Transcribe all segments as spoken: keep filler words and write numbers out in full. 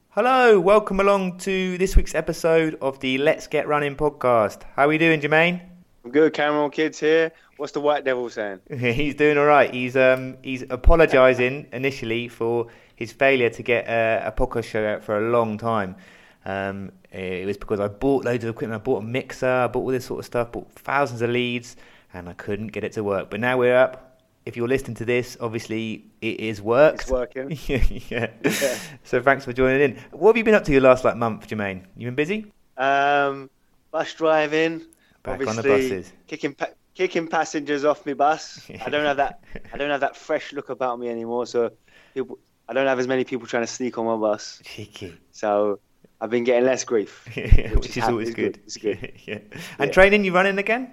Hello, welcome along to this week's episode of the Let's Get Running podcast. How are we doing, Jermaine? I'm good, Cameron. Kids here. What's the White Devil saying? He's doing all right. He's um he's apologising initially for his failure to get a, a podcast show out for a long time. Um, it was because I bought loads of equipment. I bought a mixer, I bought all this sort of stuff, bought thousands of leads, and I couldn't get it to work. But now we're up. If you're listening to this, obviously it is worked. It's working. yeah, yeah. yeah. So thanks for joining in. What have you been up to your last like month, Jermaine? You been busy? Um, bus driving. Back obviously, on the buses. Kicking pa- kicking passengers off my bus. I don't have that. I don't have that fresh look about me anymore. So people, I don't have as many people trying to sneak on my bus. Cheeky. So I've been getting less grief, which, which is, is always good. good. It's good. yeah. And Yeah. training, you running again?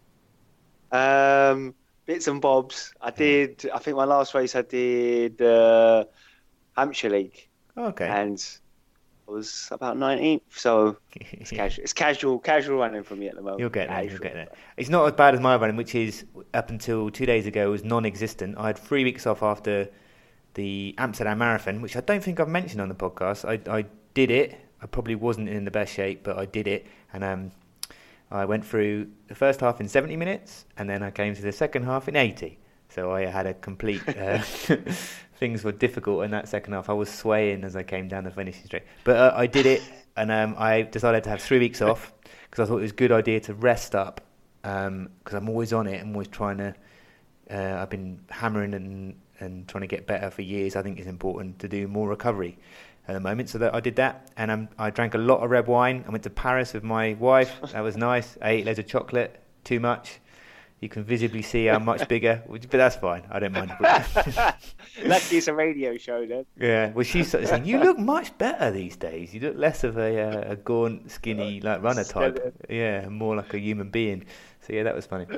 Um, bits and bobs. I did. I think my last race I did uh, Hampshire League, Okay. and I was about nineteenth. So it's casual. It's casual, casual running for me at the moment. You'll get there. You'll Casual. get there. It's not as bad as my running, which is up until two days ago was non-existent. I had three weeks off after the Amsterdam Marathon, which I don't think I've mentioned on the podcast. I I did it. I probably wasn't in the best shape, but I did it, and um, I went through the first half in seventy minutes, and then I came to the second half in eighty. So I had a complete. Uh, things were difficult in that second half. I was swaying as I came down the finishing straight, but uh, I did it, and um, I decided to have three weeks off because I thought it was a good idea to rest up because um, I'm always on it. I'm always trying to. Uh, I've been hammering and and trying to get better for years. I think it's important to do more recovery at the moment. So that I did that, and um, I drank a lot of red wine. I went to Paris with my wife. That was nice. I ate loads of chocolate. Too much. You can visibly see how much bigger, but that's fine. I don't mind. Lucky it's a radio show then. Yeah, well, she's sort of saying, you look much better these days. You look less of a, uh, a gaunt, skinny, like runner type. Yeah, more like a human being. So yeah, that was funny.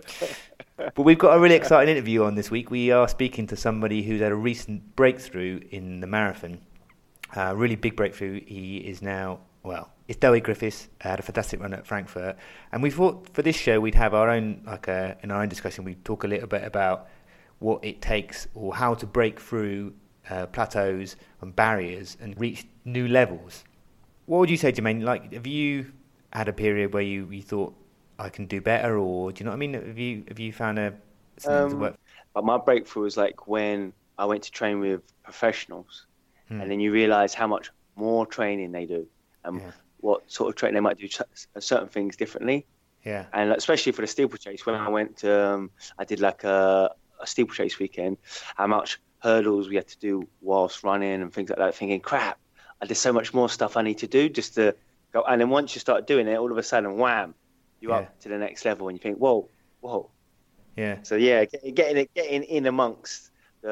But we've got a really exciting interview on this week. We are speaking to somebody who's had a recent breakthrough in the marathon. A uh, really big breakthrough. He is now, well, it's Dewi Griffiths. Had a fantastic run at Frankfurt, and we thought for this show we'd have our own, like, a, in our own discussion, we'd talk a little bit about what it takes or how to break through uh, plateaus and barriers and reach new levels. What would you say, Jermaine? Like, have you had a period where you, you thought I can do better, or do you know what I mean? Have you have you found a something Um, to work? But my breakthrough was like when I went to train with professionals, Hmm. and then you realise how much more training they do, and Yeah. what sort of training they might do ch- certain things differently. Yeah, And especially for the steeplechase, when I went, um, I did like a, a steeplechase weekend, how much hurdles we had to do whilst running and things like that, thinking, crap, there's so much more stuff I need to do just to go. And then once you start doing it, all of a sudden, wham, you're Yeah. up to the next level and you think, whoa, whoa. yeah. So yeah, get- getting it, getting in amongst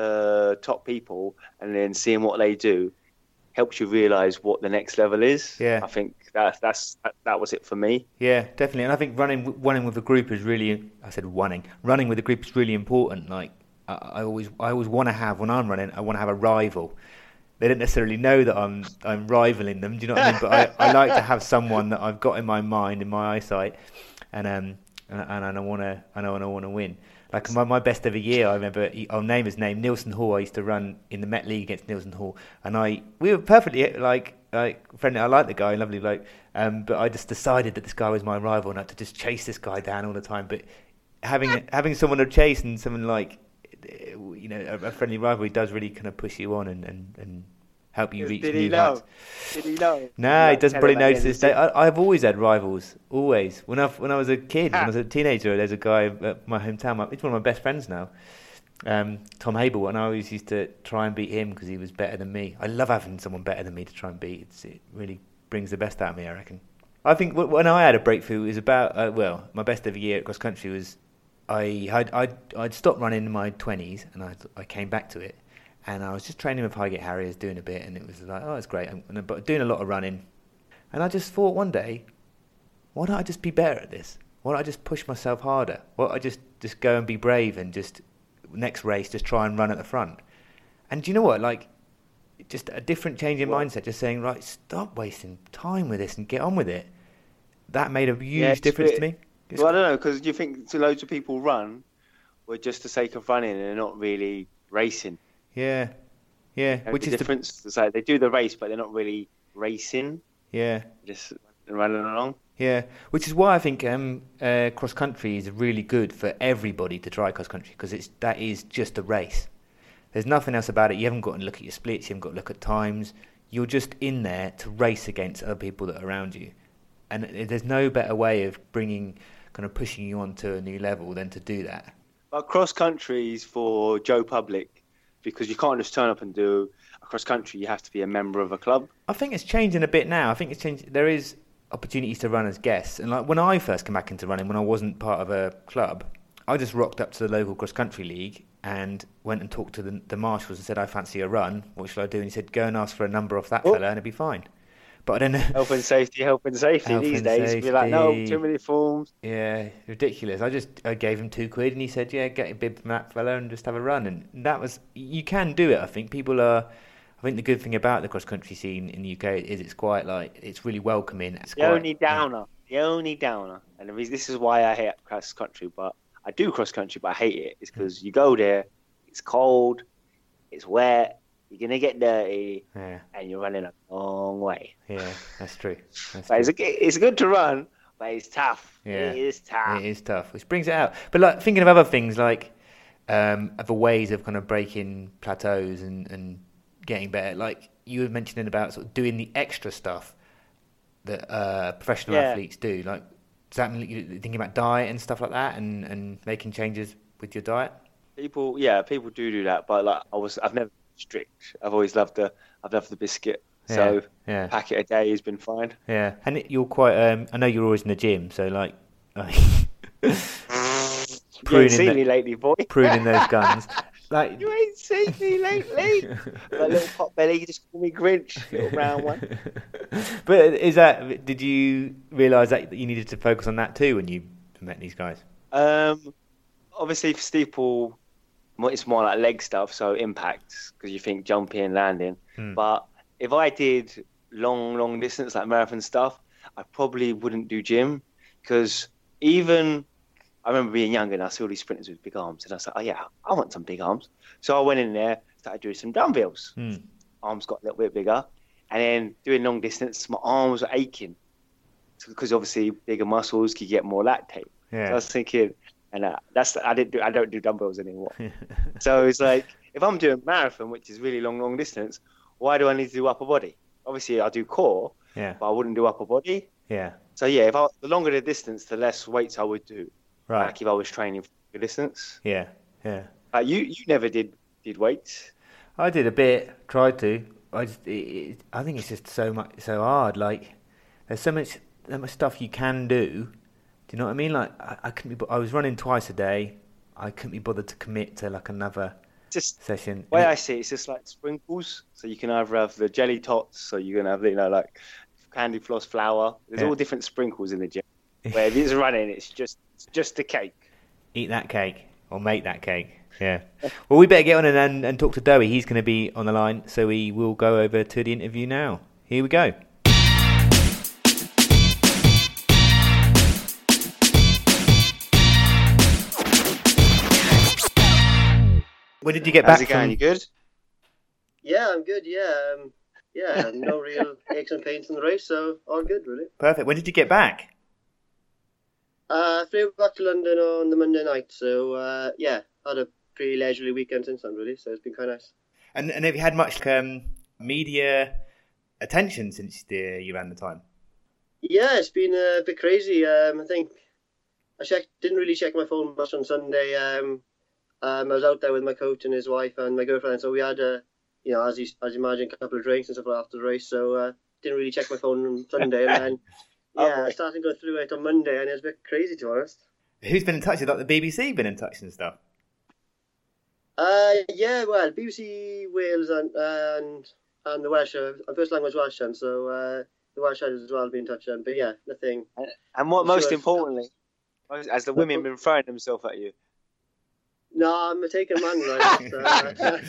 the top people and then seeing what they do helps you realise what the next level is. Yeah. I think that, that's, that, that was it for me. Yeah, definitely. And I think running running with a group is really, I said running, running with a group is really important. Like, I, I always I always want to have, when I'm running, I want to have a rival. They don't necessarily know that I'm I'm rivaling them, do you know what I mean? But I, I like to have someone that I've got in my mind, in my eyesight, and um and, and I want to I know and I want to win. Like my, my best ever year, I remember, he, I'll name his name, Nielsen Hall. I used to run in the Met League against Nielsen Hall, and I we were perfectly like like friendly. I like the guy, lovely bloke, um, but I just decided that this guy was my rival, and I had to just chase this guy down all the time. But having having someone to chase and someone like, you know, a, a friendly rivalry does really kind of push you on and, and, and help you reach Did new he know? heights. Did he know? No, he doesn't Tell probably him know at to the this end day. of I, I've always had rivals, always. When I when I was a kid, when I was a teenager, there's a guy at my hometown. My, he's one of my best friends now, um, Tom Hable, and I always used to try and beat him because he was better than me. I love having someone better than me to try and beat. It's, it really brings the best out of me, I reckon. I think w- when I had a breakthrough, it was about, uh, well, my best ever year at cross country was, I, I'd, I'd, I'd stopped running in my twenties, and I, I came back to it. And I was just training with Highgate Harriers, doing a bit, and it was like, oh, it's great. I'm, but doing a lot of running. And I just thought one day, why don't I just be better at this? Why don't I just push myself harder? Why don't I just, just go and be brave and just, next race, just try and run at the front? And do you know what? Like, just a different change in mindset, just saying, right, stop wasting time with this and get on with it. That made a huge Yeah, it's difference bit- to me. It's- Well, I don't know, because you think to loads of people run or just the sake of running and they're not really racing. yeah, yeah, You know, which the is the difference. It's like they do the race, but they're not really racing. Yeah. Just running along. Yeah, which is why I think um, uh, cross country is really good for everybody to try cross country, because it's that is just a race. There's nothing else about it. You haven't got to look at your splits. You haven't got to look at times. You're just in there to race against other people that are around you, and there's no better way of bringing, kind of pushing you on to a new level than to do that. But cross country is for Joe Public, because you can't just turn up and do a cross country. You have to be a member of a club. I think it's changing a bit now. I think it's changed. There is opportunities to run as guests, and like when I first came back into running, when I wasn't part of a club, I just rocked up to the local cross country league and went and talked to the, the marshals and said, I fancy a run, what should I do? And he said, go and ask for a number off that oh. fella and it'll be fine. But I don't know. Health and safety, health and safety health these and days. Safety. You're like, no, too many forms. Yeah, ridiculous. I just I gave him two quid and he said, yeah, get a bib from that fella and just have a run. And that was, you can do it, I think. People are, I think the good thing about the cross country scene in the U K is it's quite like, it's really welcoming. It's the quite, only downer, yeah. the only downer, and this is why I hate cross country, but I do cross country, but I hate it, is because you go there, it's cold, it's wet, you're going to get dirty, yeah. and you're running a long way. Yeah, that's true. That's but true. It's, it's good to run, but it's tough. Yeah, it is tough. It is tough, which brings it out. But like thinking of other things, like um, other ways of kind of breaking plateaus and, and getting better, like you were mentioning about sort of doing the extra stuff that uh, professional yeah. athletes do. Like, does that mean you're thinking about diet and stuff like that, and, and making changes with your diet? People, yeah, people do do that, but like I was, I've never been strict. I've always loved the, I've loved the biscuit. So yeah, yeah. a packet a day has been fine. Yeah, and it, you're quite. Um, I know you're always in the gym, so like, like you ain't seen the, me lately, boy. Pruning those guns. Like you ain't seen me lately. That little pot belly, you just call me Grinch, little round one. But is that? Did you realise that you needed to focus on that too when you met these guys? Um, obviously for steeple, it's more like leg stuff, so impacts, because you think jumping, landing. Hmm. But if I did long, long distance like marathon stuff, I probably wouldn't do gym, because even I remember being younger and I saw all these sprinters with big arms, and I was like, oh yeah, I want some big arms. So I went in there, started doing some dumbbells. Hmm. Arms got a little bit bigger, and then doing long distance, my arms were aching, because obviously bigger muscles can get more lactate. Yeah. So I was thinking, and uh, that's I didn't do I don't do dumbbells anymore. So it's like if I'm doing marathon, which is really long, long distance, why do I need to do upper body? Obviously, I do core, yeah, but I wouldn't do upper body. Yeah. So yeah, if I, the longer the distance, the less weights I would do. Right. Like if I was training for the distance. Yeah. Yeah. Uh, you you never did did weights. I did a bit. Tried to. I just. It, it, I think it's just so much so hard. Like there's so much so much stuff you can do. Do you know what I mean? Like I, I couldn't be. I was running twice a day. I couldn't be bothered to commit to like another just session. The way I see it, it's just like sprinkles. So you can either have the jelly tots, so you can have you know like candy floss flour. There's yeah. all different sprinkles in the gym. Where if it's running, it's just it's just a cake. Eat that cake or make that cake. Yeah. Well, we better get on and and, and talk to Dowie. He's going to be on the line, so we will go over to the interview now. Here we go. When did you get How's back it going? from... You good? Yeah, I'm good. Yeah, um, yeah, no real aches and pains in the race, so all good, really. Perfect. When did you get back? Uh, I flew back to London on the Monday night, so uh, yeah, had a pretty leisurely weekend since then, really. So it's been kind of nice. And and have you had much um, media attention since the, you ran the time? Yeah, it's been a bit crazy. Um, I think I checked, didn't really check my phone much on Sunday. Um, um, I was out there with my coach and his wife and my girlfriend, so we had a, you know, as you as you imagine, a couple of drinks and stuff after the race. So uh, didn't really check my phone on Sunday, and then yeah, oh, I started going through it on Monday, and it was a bit crazy, to be honest. Who's been in touch? Has like the B B C been in touch and stuff? Uh, yeah, well, B B C Wales and and and the Welsh, uh, first language Welsh, and so uh, the Welsh had as well been in touch, and but yeah, nothing. And what most importantly, has the women been throwing themselves at you? No, I'm a taken man, right? uh,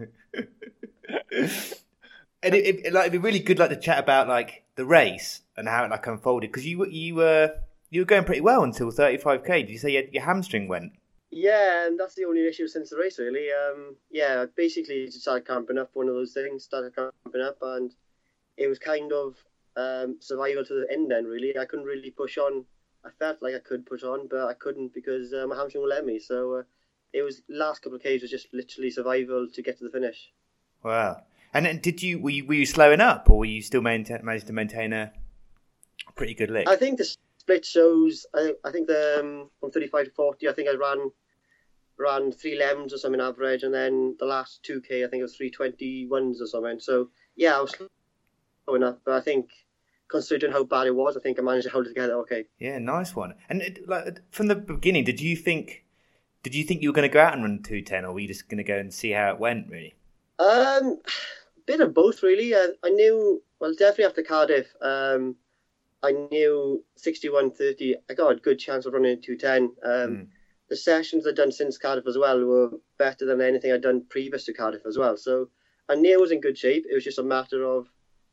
and it, it, like, it'd be really good, like, to chat about like the race and how it like unfolded, because you you were you were going pretty well until thirty-five k. Did you say your, your hamstring went? Yeah, and that's the only issue since the race, really. Um, yeah, basically just started cramping up. One of those things started cramping up, and it was kind of um, survival to the end then, really. I couldn't really push on. I felt like I could push on, but I couldn't because uh, my hamstring wouldn't let me. So uh, it was last couple of Ks was just literally survival to get to the finish. Wow. And then did you were you, were you slowing up, or were you still maintain, managed to maintain a pretty good lick? I think the split shows. I, I think the um, from thirty-five to forty, I think I ran ran three elevens or something average, and then the last two K, I think it was three twenty-ones or something. So yeah, I was slowing up, but I think, considering how bad it was, I think I managed to hold it together okay. Yeah, nice one. And it, like from the beginning, did you think did you think you were going to go out and run two ten, or were you just going to go and see how it went, really? Um, a bit of both, really. I, I knew, well, definitely after Cardiff, um, I knew sixty-one thirty, I got a good chance of running two ten. Um, mm. The sessions I'd done since Cardiff as well were better than anything I'd done previous to Cardiff as well. So I knew I was in good shape. It was just a matter of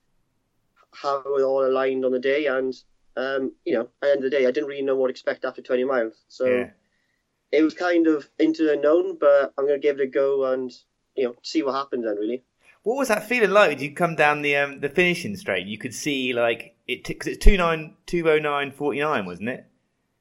how it all aligned on the day, and um, you know, at the end of the day, I didn't really know what to expect after twenty miles, so yeah. It was kind of into the unknown. But I'm going to give it a go and you know see what happens then. Really, what was that feeling like when you come down the um, the finishing straight? You could see like it because it's two nine two oh nine forty nine, wasn't it?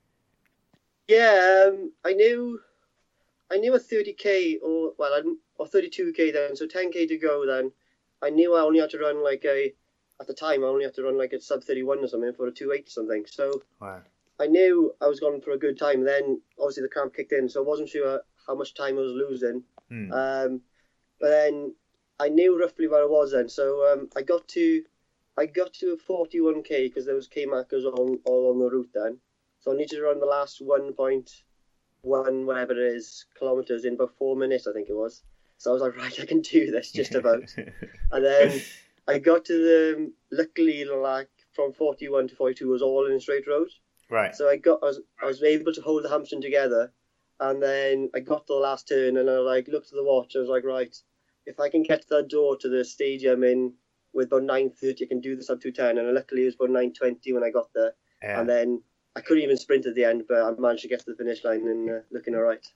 Yeah, um, I knew, I knew a thirty k or well, I or thirty-two k then, so ten k to go. Then I knew I only had to run like a. At the time, I only have to run like a sub thirty-one or something for a two eight or something. So wow. I knew I was going for a good time. Then obviously the cramp kicked in, so I wasn't sure how much time I was losing. Hmm. Um, but then I knew roughly where I was then. So um, I got to I got to forty-one k because there was K markers on all on the route then. So I needed to run the last one point one whatever it is kilometers in about four minutes, I think it was. So I was like, right, I can do this just about. And then I got to the, luckily, like from forty-one to forty-two was all in a straight road. Right. So I got, I was, I was able to hold the hamstring together, and then I got to the last turn, and I like looked at the watch. I was like, right, if I can get to that door to the stadium in with about nine thirty, I can do this up to ten. And luckily, it was about nine twenty when I got there, yeah. And then I couldn't even sprint at the end, but I managed to get to the finish line and uh, looking all right.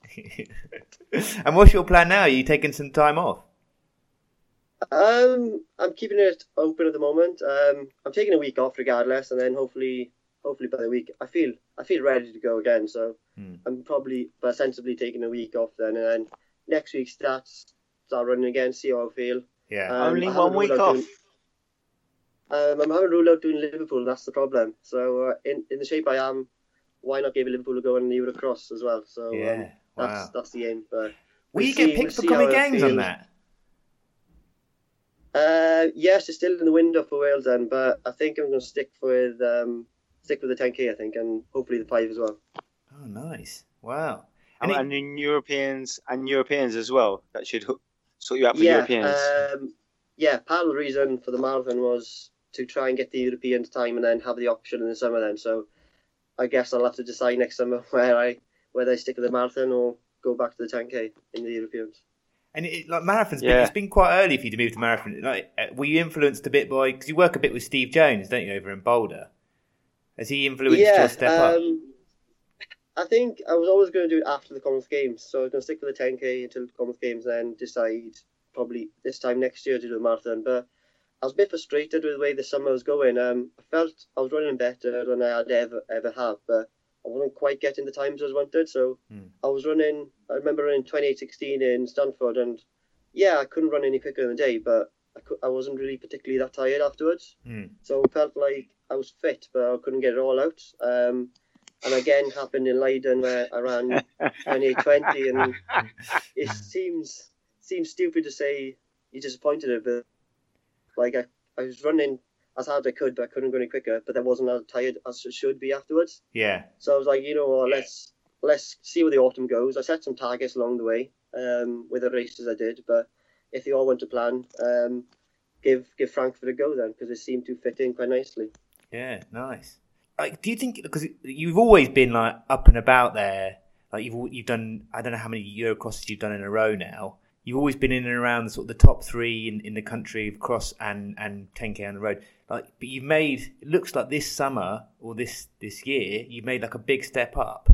And what's your plan now? Are you taking some time off? Um, I'm keeping it open at the moment. Um, I'm taking a week off regardless, and then hopefully, hopefully by the week, I feel I feel ready to go again. So hmm. I'm probably, but sensibly taking a week off then, and then next week start start running again, see how I feel. Yeah, um, only one week off. Doing, um, I'm having ruled out doing Liverpool. That's the problem. So uh, in in the shape I am, why not give Liverpool a go in the Eurocross as well? So yeah, um, that's wow. that's the aim. But will we'll you see, get picked we'll for Comic Games on that? Uh, yes, it's still in the window for Wales then, but I think I'm going to stick with um, stick with the ten k, I think, and hopefully the five as well. Oh, nice! Wow, and, and, and it, in Europeans and Europeans as well. That should sort you out for yeah, Europeans. Um, yeah, part of the reason for the marathon was to try and get the Europeans time and then have the option in the summer. Then, so I guess I'll have to decide next summer where I whether I stick with the marathon or go back to the ten k in the Europeans. And it, like marathons, yeah. It's been quite early for you to move to marathon. Like, were you influenced a bit by because you work a bit with Steve Jones, don't you, over in Boulder? Has he influenced yeah, your step um, up? I think I was always going to do it after the Commonwealth Games, so I was going to stick with the ten k until the Commonwealth Games, then decide probably this time next year to do the marathon. But I was a bit frustrated with the way the summer was going. Um, I felt I was running better than I had ever ever have, but I wasn't quite getting the times I was wanted. So hmm. I was running, I remember running twenty-eight sixteen in Stanford, and yeah, I couldn't run any quicker in the day, but I, could, I wasn't really particularly that tired afterwards. Hmm. So it felt like I was fit, but I couldn't get it all out. Um, and again, happened in Leiden where I ran twenty-eight twenty, and it seems seems stupid to say you're disappointed, but like I, I was running as hard as I could, but I couldn't go any quicker. But I wasn't as tired as I should be afterwards. Yeah. So I was like, you know what, let's let's see where the autumn goes. I set some targets along the way um, with the races I did, but if they all went to plan, um, give give Frankfurt a go then, because it seemed to fit in quite nicely. Yeah, nice. Like, do you think because you've always been like up and about there, like you've you've done I don't know how many Eurocrosses you've done in a row now. You've always been in and around the sort of the top three in, in the country of cross and, and ten k on the road. Like, but you've made it looks like this summer or this, this year you've made like a big step up.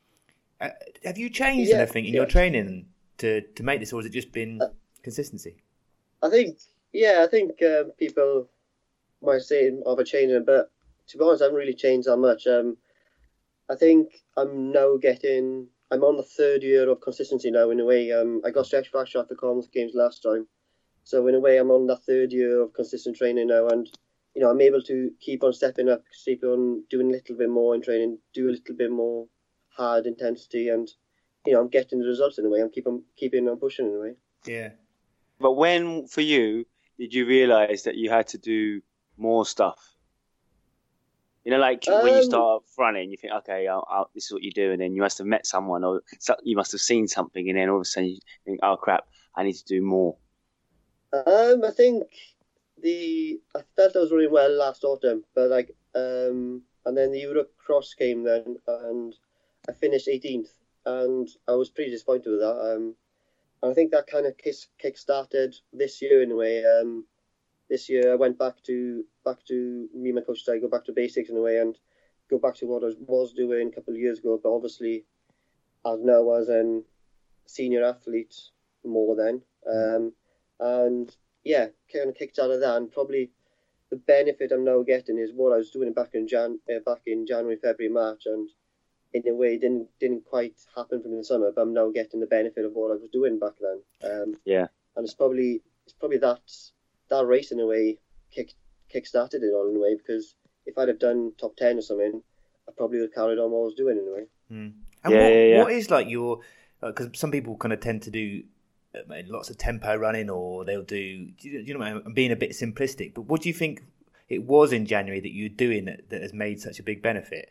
Uh, have you changed yeah, anything in yeah. your training to, to make this, or has it just been uh, consistency? I think yeah, I think uh, people might say of a change, but to be honest, I haven't really changed that much. Um, I think I'm now getting. I'm on the third year of consistency now. In a way, um, I got stretch fracture at the Commonwealth Games last time, so in a way, I'm on the third year of consistent training now, and you know, I'm able to keep on stepping up, keep on doing a little bit more in training, do a little bit more hard intensity, and you know, I'm getting the results in a way. I'm keeping keeping on pushing in a way. Yeah. But when, for you, did you realise that you had to do more stuff? You know, like um, when you start running, you think, okay, I'll, I'll, this is what you do, and then you must have met someone, or you must have seen something, and then all of a sudden you think, oh crap, I need to do more. Um, I think the I felt I was running well last autumn, but like, um, and then the Europe Cross came then, and I finished eighteenth, and I was pretty disappointed with that. Um, and I think that kind of kick started this year in a way. Um, this year I went back to back to me and my coach said I go back to basics in a way and go back to what I was doing a couple of years ago. But obviously, as now as a senior athlete more than, um, and yeah, kind of kicked out of that. And probably the benefit I'm now getting is what I was doing back in Jan uh, back in January, February, March, and in a way didn't didn't quite happen for me in the summer. But I'm now getting the benefit of what I was doing back then. Um, yeah, and it's probably it's probably that that race in a way kick kick started it all in a way, because if I'd have done top ten or something, I probably would have carried on what I was doing in a way. Mm. And yeah, what, yeah, yeah. what is like your because uh, some people kind of tend to do uh, lots of tempo running, or they'll do you know I'm being a bit simplistic, but what do you think it was in January that you're doing that, that has made such a big benefit?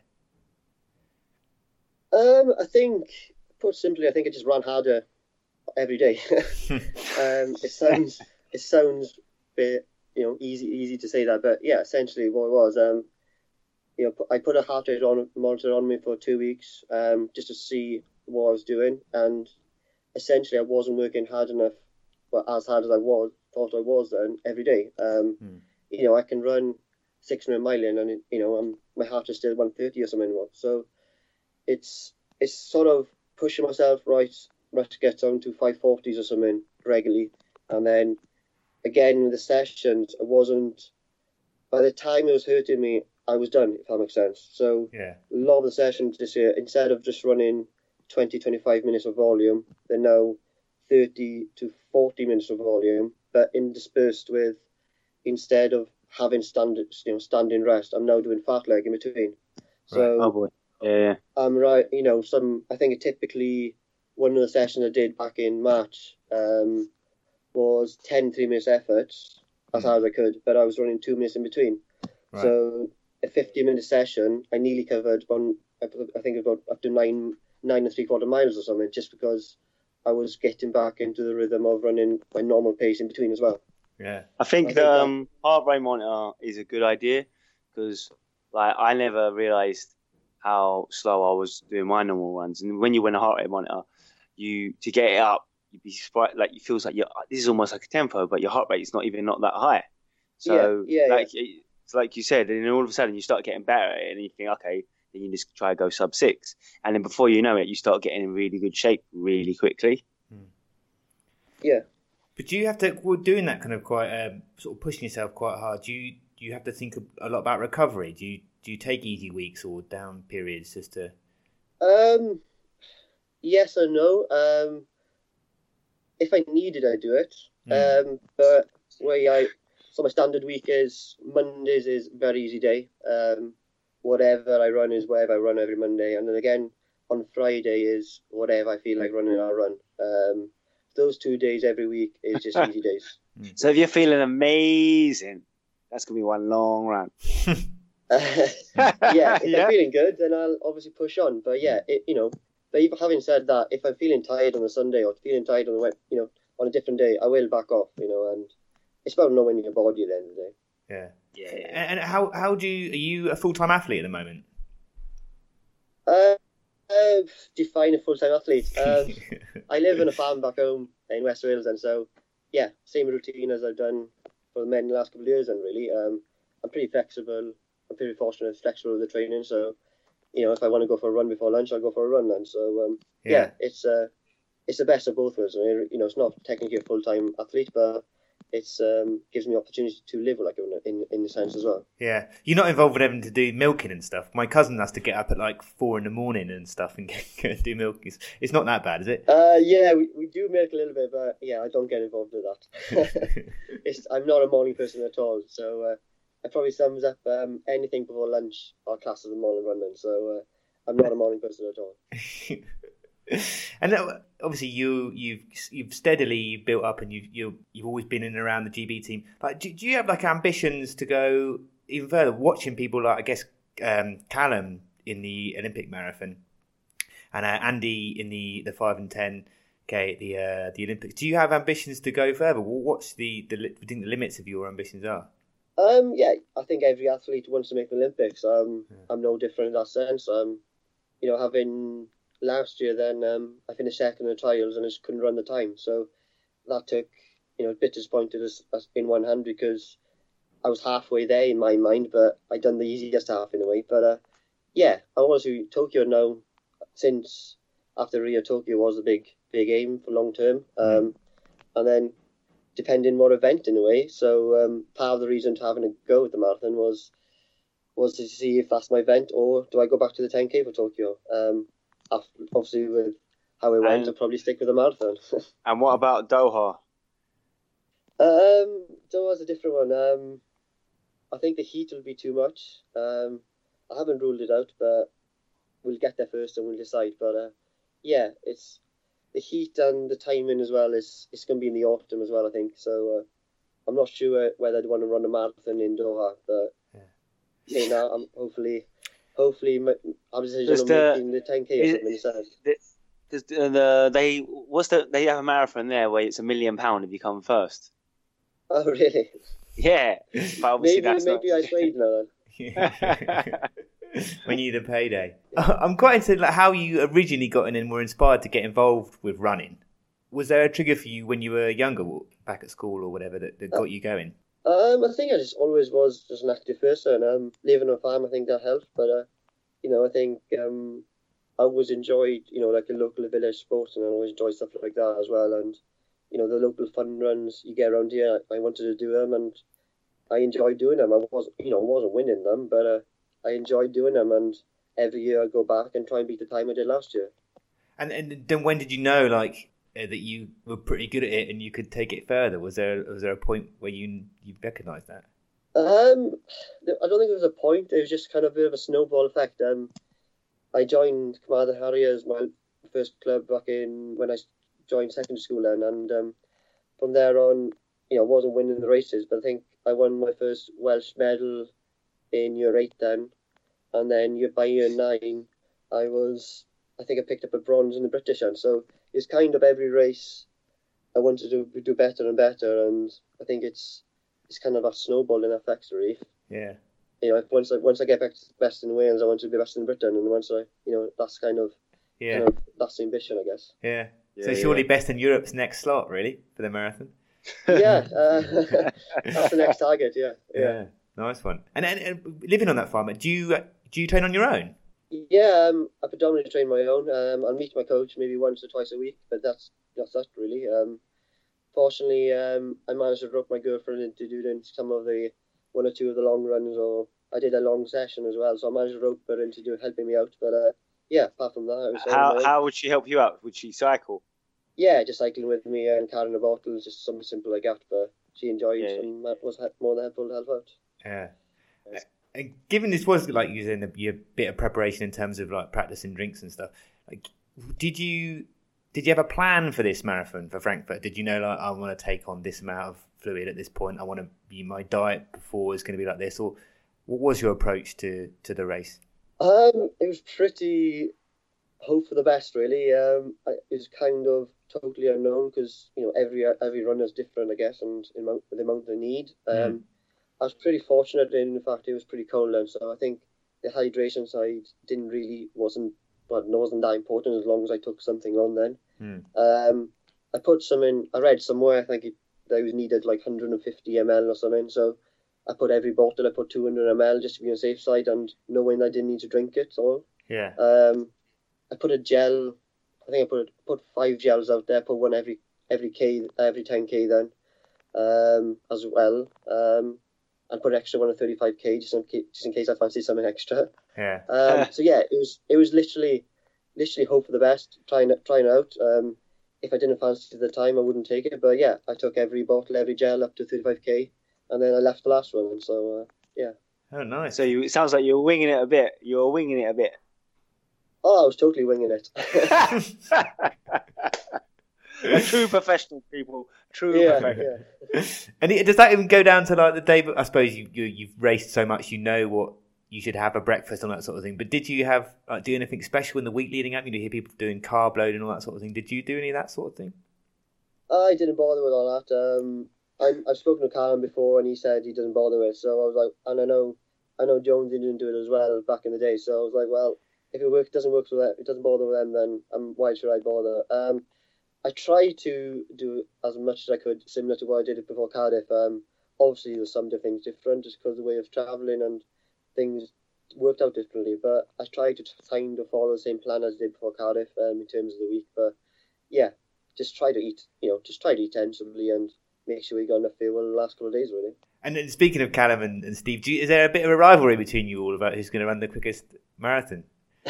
Um, I think, put simply, I think I just ran harder every day. um, it sounds it sounds a bit you know easy easy to say that, but yeah, essentially what it was, um, you know, I put a heart rate on monitor on me for two weeks, um, just to see what I was doing, and essentially I wasn't working hard enough, but as hard as I was thought I was then every day. Um, hmm. You know, I can run six hundred mile in, and you know, I'm, my heart is still one thirty or something. So it's it's sort of pushing myself right, right to get down to five forties or something regularly, and then again with the sessions, I wasn't. By the time it was hurting me, I was done. If that makes sense. So yeah, a lot of the sessions this year, instead of just running twenty, twenty-five minutes of volume, they're now thirty to forty minutes of volume, but interspersed with, instead of having standard, you know, standing rest, I'm now doing fat leg in between. So right. Oh boy. Yeah. I'm right. You know, some I think it typically one of the sessions I did back in March um, was ten three minutes efforts as mm. hard as I could, but I was running two minutes in between. Right. So a fifty minute session, I nearly covered one. I think about up to nine nine and three quarter miles or something, just because I was getting back into the rhythm of running my normal pace in between as well. Yeah, I think, I think the that... um, heart rate monitor is a good idea, because like I never realised how slow I was doing my normal runs, and when you win a heart rate monitor, you to get it up, you'd be like it feels like you're, this is almost like a tempo, but your heart rate is not even not that high. So yeah, yeah, like yeah. it's like you said, and then all of a sudden you start getting better at it, and you think, okay, then you just try to go sub six, and then before you know it, you start getting in really good shape really quickly. Yeah. But do you have to, well, doing that kind of quite, um, sort of pushing yourself quite hard, do you do you have to think a lot about recovery? Do you do you take easy weeks or down periods just to? Um, yes and no. Um, if I needed, I'd do it. Mm. Um, but way I, so my standard week is Mondays is a very easy day. Um, whatever I run is whatever I run every Monday, and then again on Friday is whatever I feel like running, I'll run. Um, those two days every week is just easy days. So if you're feeling amazing, that's gonna be one long run. uh, yeah, if yeah. I'm feeling good, then I'll obviously push on. But yeah, it, you know, but even having said that, if I'm feeling tired on a Sunday or feeling tired on a, you know, on a different day, I will back off. You know, and it's about knowing your body at the end of the day. Yeah. Yeah. yeah. And how how do you, are you a full time athlete at the moment? Uh, uh define a full time athlete. Um, I live in a farm back home in West Wales, and so yeah, same routine as I've done for the men the last couple of years. And really, um, I'm pretty flexible. I'm pretty fortunate, flexible with the training. So, you know, if I want to go for a run before lunch, I'll go for a run. And so, um, yeah. yeah, it's uh, it's the best of both worlds. I mean, you know, it's not technically a full time athlete, but it's um, gives me opportunity to live like in in, in the sense as well. Yeah, you're not involved with having to do milking and stuff. My cousin has to get up at like four in the morning and stuff and go and do milking. It's, it's not that bad, is it? Uh, yeah, we, we do milk a little bit, but yeah, I don't get involved with that. it's, I'm not a morning person at all, so uh, it probably sums up um, anything before lunch or class as a morning running. So uh, I'm not a morning person at all. And obviously, you you've you've steadily built up, and you you you've always been in and around the G B team. Like, do, do you have like ambitions to go even further? Watching people like I guess um, Callum in the Olympic marathon, and uh, Andy in the, the five and ten k at the uh, the Olympics. Do you have ambitions to go further? What's the the, the, the limits of your ambitions are? Um, yeah, I think every athlete wants to make the Olympics. Um, yeah. I'm no different in that sense. Um, you know, having last year, then um, I finished second in the trials and I just couldn't run the time. So that took, you know, a bit disappointed as, as in one hand because I was halfway there in my mind, but I done the easiest half in a way. But uh, yeah, I want to Tokyo now. Since after Rio, Tokyo was a big, big aim for long term. Um, and then depending what event in a way. So um, part of the reason to having a go at the marathon was was to see if that's my event or do I go back to the ten K for Tokyo. Um, Obviously, with how it went, I'll probably stick with the marathon. And what about Doha? Um, Doha's a different one. Um, I think the heat will be too much. Um, I haven't ruled it out, but we'll get there first and we'll decide. But uh, yeah, it's the heat and the timing as well. Is it's going to be in the autumn as well, I think. So uh, I'm not sure whether I'd want to run a marathon in Doha, but yeah, saying that, I'm hopefully. Hopefully, our decision on the, making the ten K or something instead. The, the, the, they what's the they have a marathon there where it's a million pound if you come first. Oh really? Yeah, but obviously maybe that's maybe not... I swayed now then. We need a payday. I'm quite interested like how you originally got in and were inspired to get involved with running. Was there a trigger for you when you were younger, back at school or whatever, that, that got you going? Um, I think I just always was just an active person. Um, living on a farm, I think that helped. But uh, you know, I think um, I always enjoyed, you know, like the local village sports, and I always enjoyed stuff like that as well. And you know, the local fun runs you get around here, I, I wanted to do them, and I enjoyed doing them. I wasn't, you know, wasn't winning them, but uh, I enjoyed doing them. And every year I go back and try and beat the time I did last year. And and then when did you know, like? That you were pretty good at it and you could take it further? Was there was there a point where you you recognised that? Um, I don't think there was a point. It was just kind of a bit of a snowball effect. Um, I joined Carmarthen Harriers, my first club back in when I joined secondary school then, and um, from there on, you know, I wasn't winning the races, but I think I won my first Welsh medal in year eight then, and then by year nine, I was I think I picked up a bronze in the British one. So it's kind of every race I wanted to do better and better, and I think it's it's kind of a snowballing effect, really. Yeah. You know, once I once I get back to best in Wales, I want to be best in Britain, and once I, you know, that's kind of, yeah, kind of, that's the ambition, I guess. Yeah. yeah so yeah. surely best in Europe's next slot, really, for the marathon. Yeah, uh, that's the next target. Yeah. Yeah. yeah. Nice one. And, and, and living on that farm, do you do you train on your own? Yeah, um, I predominantly train my own. Um, I'll meet my coach maybe once or twice a week, but that's that's that really. Um, fortunately, um, I managed to rope my girlfriend into doing some of the one or two of the long runs, or I did a long session as well, so I managed to rope her into do, helping me out. But uh, yeah, apart from that, I was how how would she help you out? Would she cycle? Yeah, just cycling with me and carrying a bottle, just something simple like that. But she enjoyed yeah, it and was more than helpful to help out. Yeah. yeah. And given this was like you said, a bit of preparation in terms of like practicing drinks and stuff, like did you did you have a plan for this marathon for Frankfurt? Did you know like I want to take on this amount of fluid at this point? I want to be my diet before is going to be like this, or what was your approach to, to the race? Um, it was pretty hope for the best, really. Um, it was kind of totally unknown because you know every every runner is different, I guess, and in the amount they need. Um. Mm. I was pretty fortunate in fact it was pretty cold then, so I think the hydration side didn't really wasn't well, it wasn't that important as long as I took something on then. Mm. Um, I put some in. I read somewhere I think it, they was needed like one hundred fifty milliliters or something. So I put every bottle. I put two hundred milliliters just to be on the safe side, and knowing I didn't need to drink it. So yeah. Um, I put a gel. I think I put put five gels out there. Put one every every k every ten k then. um, as well, um, and put an extra one at thirty-five k just in case, just in case I fancy something extra. Yeah. Um, so yeah, it was it was literally literally hope for the best, trying trying out. Um, if I didn't fancy it at the time, I wouldn't take it. But yeah, I took every bottle, every gel up to thirty-five k, and then I left the last one. And so uh, yeah. Oh, nice. So you, it sounds like you're winging it a bit. You're winging it a bit. Oh, I was totally winging it. A true professional, people. True yeah, professional. yeah. And it, does that even go down to like the day? I suppose you, you you've raced so much, you know what you should have a breakfast and that sort of thing. But did you have like do anything special in the week leading up? You know, you hear people doing carb load and all that sort of thing. Did you do any of that sort of thing? I didn't bother with all that. Um, I, I've spoken to Callum before, and he said he doesn't bother with it. So I was like, and I know, I know Jones didn't do it as well back in the day. So I was like, well, if it work doesn't work for them, it doesn't bother with them, then um, why should I bother? Um, I tried to do as much as I could, similar to what I did before Cardiff. Um, obviously, there's some things different just because of the way of travelling and things worked out differently. But I tried to kind of follow the same plan as I did before Cardiff um, in terms of the week. But yeah, just try to eat, you know, just try to eat sensibly and make sure you got enough fuel in the last couple of days, really. And then speaking of Callum and, and Steve, do you, is there a bit of a rivalry between you all about who's going to run the quickest marathon?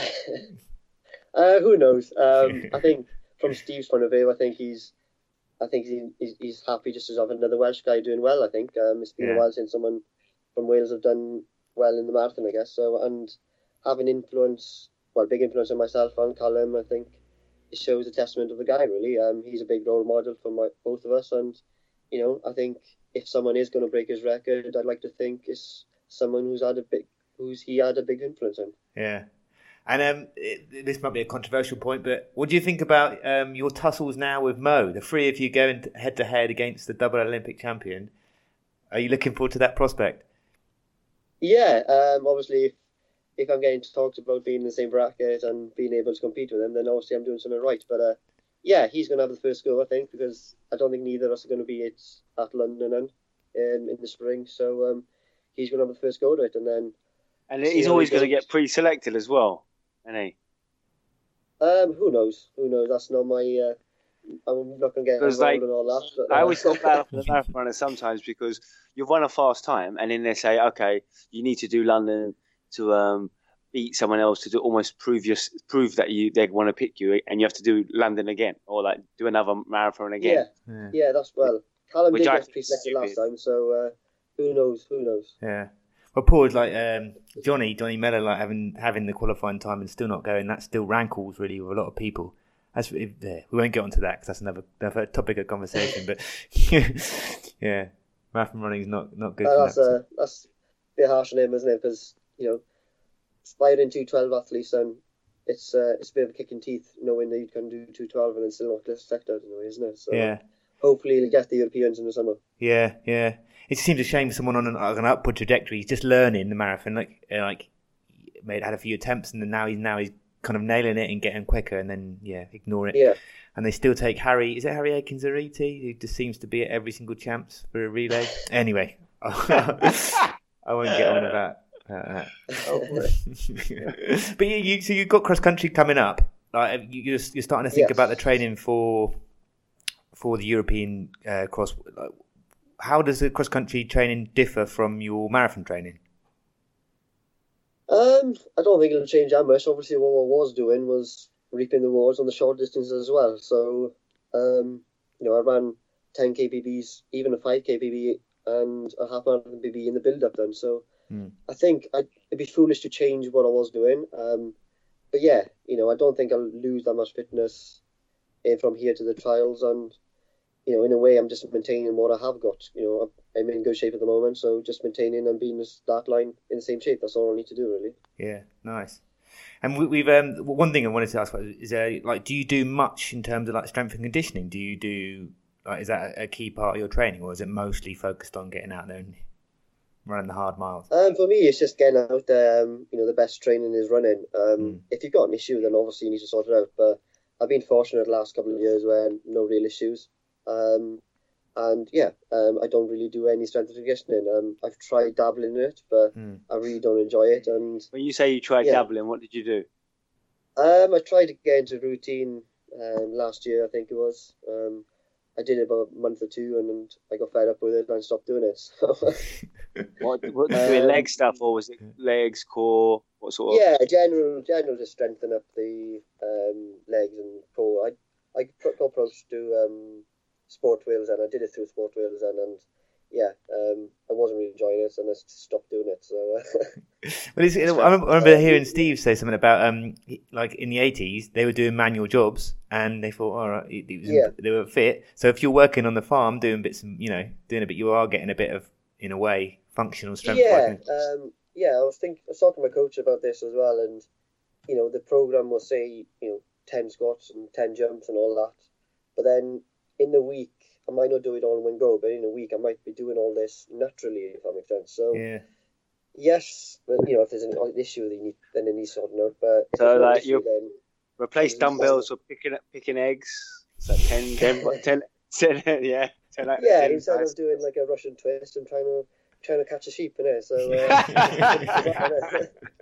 uh, who knows? Um, I think from Steve's point of view, I think he's, I think he, he's, he's happy just to have another Welsh guy doing well. I think um, it's been yeah. a while since someone from Wales have done well in the marathon, I guess. So and having influence, well, big influence on myself and Callum, I think it shows a testament of the guy. Really, um, he's a big role model for my, both of us, and you know, I think if someone is going to break his record, I'd like to think it's someone who's had a big, who's he had a big influence on. Yeah. And um, it, this might be a controversial point, but what do you think about um, your tussles now with Mo? The three of you going head to head against the double Olympic champion. Are you looking forward to that prospect? Yeah, um, obviously, if, if I'm getting talked about being in the same bracket and being able to compete with him, then obviously I'm doing something right. But uh, yeah, he's going to have the first go, I think, because I don't think neither of us are going to be it at London and um, in the spring. So um, he's going to have the first go at it, and then. And he's always going to get pre-selected as well. Any? Um, who knows? Who knows? That's not my. Uh, I'm not going to get involved like, in all that. But, uh, I always feel bad for the marathon runners sometimes because you've run a fast time, and then they say, "Okay, you need to do London to um, beat someone else to do almost prove your prove that you they want to pick you, and you have to do London again or like do another marathon again." Yeah, yeah, yeah that's well. Callum Which did I get pre-selected last time, so uh, who knows? Who knows? Yeah. Well, poor like um, Johnny, Johnny Mellor, like having having the qualifying time and still not going. That still rankles really with a lot of people. That's if, yeah, we won't get onto that because that's another, another topic of conversation. But yeah, marathon running is not not good. Uh, that's that, uh, that's a bit harsh on him, isn't it? Because you know, aspiring two twelve athletes, and it's uh, it's a bit of a kick in teeth knowing that you can do two twelve and then still not get selected, in a way, isn't it? So yeah. Hopefully, he'll get the Europeans in the summer. Yeah, yeah. It seems a shame someone on an, like an upward trajectory. He's just learning the marathon. Like, like, made had a few attempts, and then now he's now he's kind of nailing it and getting quicker, and then yeah, ignore it. Yeah. And they still take Harry. Is it Harry Akinzariti who just seems to be at every single champs for a relay? Anyway, I won't get on about, about that. But you, you, so you've got cross country coming up. Like you're, you're starting to think yes. about the training for for the European uh, cross. Like, how does the cross country training differ from your marathon training? Um, I don't think it'll change that much. Obviously, what I was doing was reaping the rewards on the short distance as well. So, um, you know, I ran ten K P Bs, even a five K P B, and a half marathon P B in the build-up then. So, hmm. I think I'd, it'd be foolish to change what I was doing. Um, but yeah, you know, I don't think I'll lose that much fitness in, from here to the trials, and you know, in a way, I'm just maintaining what I have got. You know, I'm in good shape at the moment, so just maintaining and being the start line in the same shape. That's all I need to do, really. Yeah, nice. And we, we've um, one thing I wanted to ask about is, uh, like, do you do much in terms of like strength and conditioning? Do you do like, is that a key part of your training, or is it mostly focused on getting out there and running the hard miles? Um, for me, it's just getting out there. Um, you know, the best training is running. Um, mm. If you've got an issue, then obviously you need to sort it out. But I've been fortunate the last couple of years where no real issues. Um, and yeah, um, I don't really do any strength and conditioning. Um, I've tried dabbling in it, but mm. I really don't enjoy it. And when you say you tried yeah. dabbling, what did you do? Um, I tried to get into routine um, last year, I think it was. Um, I did it about a month or two, and, and I got fed up with it and stopped doing it. So, what, what did you do, Um, leg stuff, or was it legs, core? What sort of? yeah, general, general, just strengthen up the um, legs and core. I, I got approached to um, Sport Wales, and I did it through Sport Wales, and, and yeah, um, I wasn't really enjoying it, and I just stopped doing it. So, uh, Well, it's, I remember, I remember hearing Steve say something about um, like in the eighties they were doing manual jobs, and they thought, all right, it, it was, Yeah. they were fit. So if you're working on the farm, doing bits, of, you know, doing a bit, you are getting a bit of, in a way, functional strength. yeah, working. um, yeah. I was think I was talking to my coach about this as well, and you know, the program will say you know ten squats and ten jumps and all that, but then in the week I might not do it all in one go, but in a week I might be doing all this naturally, if that makes sense. So. Yeah. Yes, but you know if there's an issue, then, you, then it needs sorting out. But if So, there's no like, issue, you- then Replace dumbbells with picking picking eggs. So ten, ten, ten, ten, yeah, ten, yeah, ten instead size. of doing like a Russian twist, I'm trying to trying to catch a sheep in it. So uh,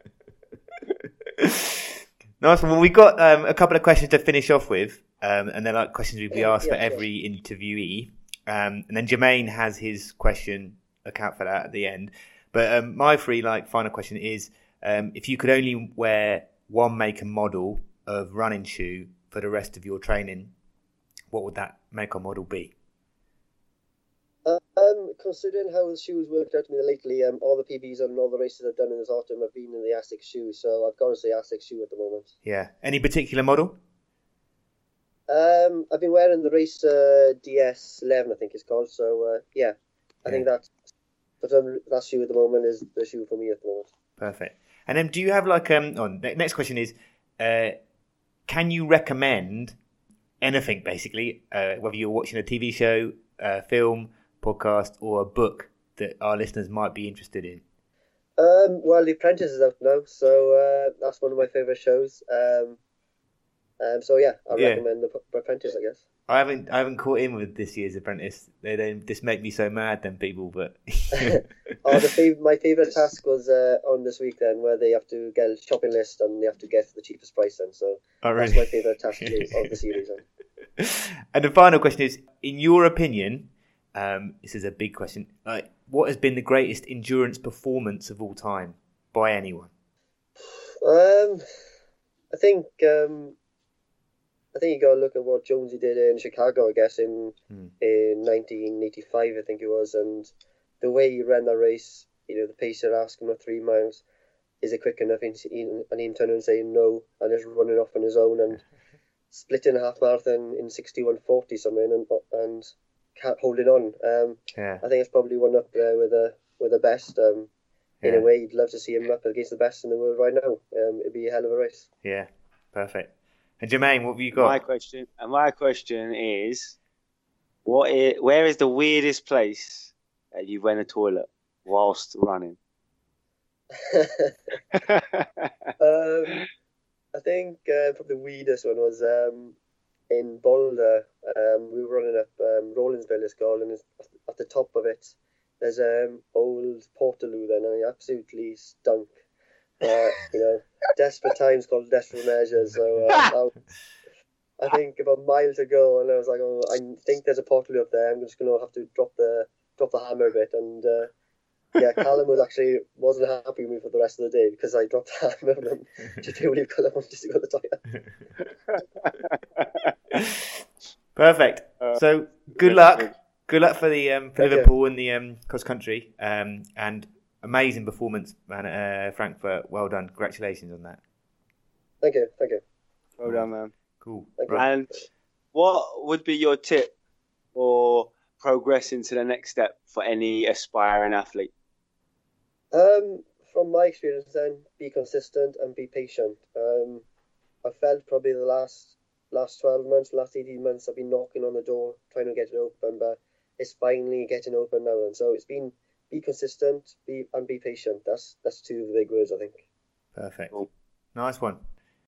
Nice one. Well, we got um, a couple of questions to finish off with, um, and they're like questions we'd be Yeah, asked for yeah, sure. every interviewee. Um, and then Jermaine has his question, account for that at the end. But um, my three like final question is: um, if you could only wear one make and model of running shoe for the rest of your training, what would that make or model be? um, considering how the shoes worked out to me lately, um, all the P Bs and all the races I've done in this autumn have been in the Asics shoe, so I've got to say Asics shoe at the moment. Yeah. Any particular model? Um, I've been wearing the Racer D S eleven, I think it's called. So uh, yeah, I Yeah. think that's but um, that shoe at the moment is the shoe for me at the moment. Perfect. And then do you have like um? Oh, the next question is, uh, can you recommend anything basically, uh, whether you're watching a T V show, a film, podcast, or a book that our listeners might be interested in? Um, well, The Apprentice is out now, so uh, that's one of my favourite shows. Um, um, so yeah, I Yeah. recommend The Apprentice, I guess. I haven't I haven't caught in with this year's Apprentice. They don't just make me so mad, them people. But Oh, the fav- my favourite task was uh, on this week then, where they have to get a shopping list and they have to guess the cheapest price then. So Oh, that's really? my favourite task of the series. Then. And the final question is, in your opinion, um, this is a big question. Like, what has been the greatest endurance performance of all time by anyone? Um, I think um, I think you got to look at what Jonesy did in Chicago, I guess, in Hmm. in nineteen eighty-five, I think it was, and the way he ran that race, you know, the pacer asking him at three miles, is it quick enough? And him turning and saying no, and just running off on his own and splitting a half marathon in sixty-one forty something and and ca- holding on. Um, Yeah, I think it's probably one up there with the with the best. Um, in yeah, a way, you'd love to see him up against the best in the world right now. Um, it'd be a hell of a race. yeah, perfect. And Jermaine, what have you My got? question, and my question is, what is, where is the weirdest place that you went to toilet whilst running? um, I think uh, probably the weirdest one was um, in Boulder. Um, we were running up um, Rollinsville, it's called, and it's, at the top of it, there's um old Portaloo then, and it absolutely stunk. Uh, you know, desperate times called desperate measures. So uh, I, was- I think about a mile to go, and I was like, oh, I think there's a Portaloo up there. I'm just going to have to drop the drop the hammer a bit. And uh, yeah, Callum was actually wasn't happy with me for the rest of the day because I dropped the hammer and then just purely because I wanted to go to the toilet. Perfect. Uh, So good luck. Good luck for the um, for Thank you. Liverpool and the um, cross country. Um, and amazing performance, man. Uh, Frankfurt. Well done. Congratulations on that. Thank you, thank you. Well done, man. Cool. Thank you. Right. And what would be your tip for progressing to the next step for any aspiring athlete? Um, from my experience, then be consistent and be patient. Um, I felt probably the last last twelve months, last eighteen months, I've been knocking on the door trying to get it open, but it's finally getting open now. And so it's been be consistent, be and be patient. That's that's two of the big words, I think. Perfect. Cool. Nice one.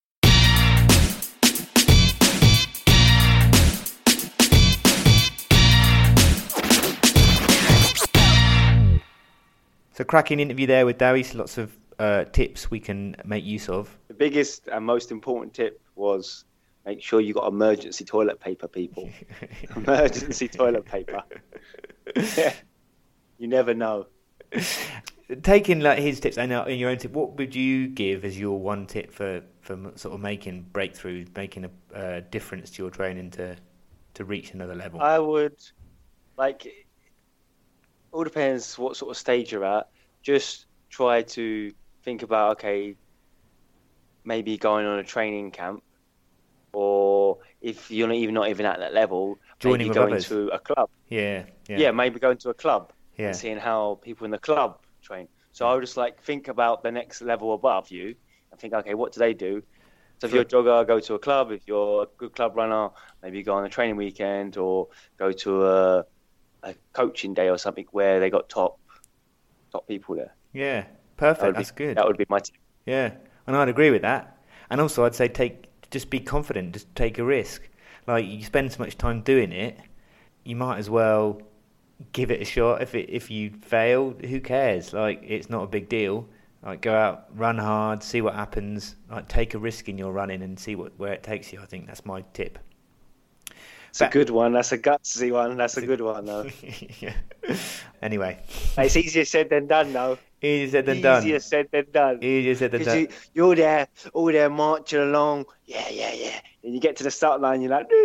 So cracking interview there with Darius. Lots of uh, tips we can make use of. The biggest and most important tip was make sure you got emergency toilet paper, people. Emergency toilet paper. Yeah. You never know. Taking like his tips and your own tip, what would you give as your one tip for, for sort of making breakthroughs, making a uh, difference to your training to to reach another level? I would, like, all depends what sort of stage you're at. Just try to think about, okay, maybe going on a training camp, or if you're not even not even at that level, joining maybe with going others. to a club. Yeah, yeah, yeah, maybe going to a club yeah. and seeing how people in the club train. So I would just like think about the next level above you and think, okay, what do they do? So if you're a jogger, go to a club. If you're a good club runner, maybe go on a training weekend or go to a, a coaching day or something where they got top top people there. Yeah, perfect. That That's be, good. That would be my tip. Yeah, and I'd agree with that. And also, I'd say take just be confident, just take a risk. Like, you spend so much time doing it, you might as well give it a shot. If it if you fail, who cares? Like, it's not a big deal. Like, go out, run hard, see what happens. Like, take a risk in your running and see what where it takes you. I think that's my tip. It's but, a good one. That's a gutsy one. That's a good one, though. Yeah. Anyway, it's easier said than done, though. Easier said than Easier done. Easier said than done. Easier said than done. You, you're there, all there marching along. Yeah, yeah, yeah. And you get to the start line, you're like,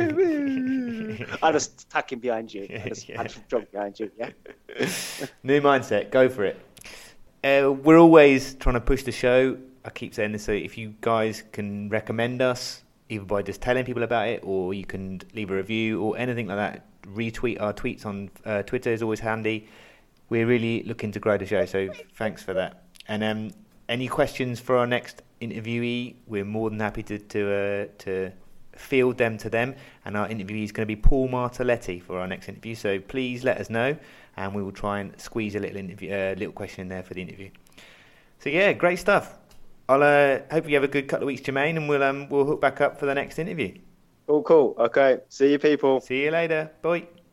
I just tuck in behind you. I just, yeah. I just jump behind you. Yeah. New mindset. Go for it. Uh, we're always trying to push the show. I keep saying this, so if you guys can recommend us, either by just telling people about it, or you can leave a review or anything like that, retweet our tweets on uh, Twitter is always handy. We're really looking to grow the show, so thanks for that. And um, any questions for our next interviewee, we're more than happy to to, uh, to field them to them. And our interviewee is going to be Paul Martelletti for our next interview, so please let us know, and we will try and squeeze a little interview, uh, little question in there for the interview. So yeah, great stuff. I'll uh, hope you have a good couple of weeks, Jermaine, and we'll um, we'll hook back up for the next interview. Cool, cool. Okay, see you, people. See you later. Bye.